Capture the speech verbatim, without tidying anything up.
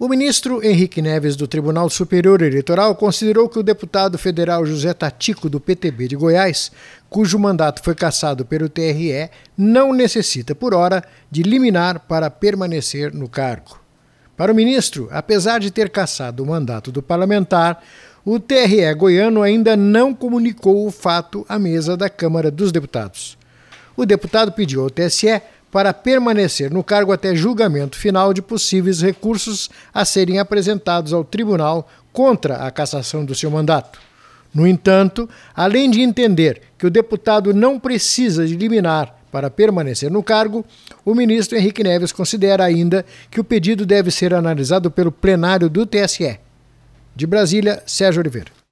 O ministro Henrique Neves, do Tribunal Superior Eleitoral, considerou que o deputado federal José Tatico, do P T B de Goiás, cujo mandato foi cassado pelo T R E, não necessita, por hora, de liminar para permanecer no cargo. Para o ministro, apesar de ter cassado o mandato do parlamentar, o T R E goiano ainda não comunicou o fato à mesa da Câmara dos Deputados. O deputado pediu ao T S E para permanecer no cargo até julgamento final de possíveis recursos a serem apresentados ao tribunal contra a cassação do seu mandato. No entanto, além de entender que o deputado não precisa de liminar para permanecer no cargo, o ministro Henrique Neves considera ainda que o pedido deve ser analisado pelo plenário do T S E. De Brasília, Sérgio Oliveira.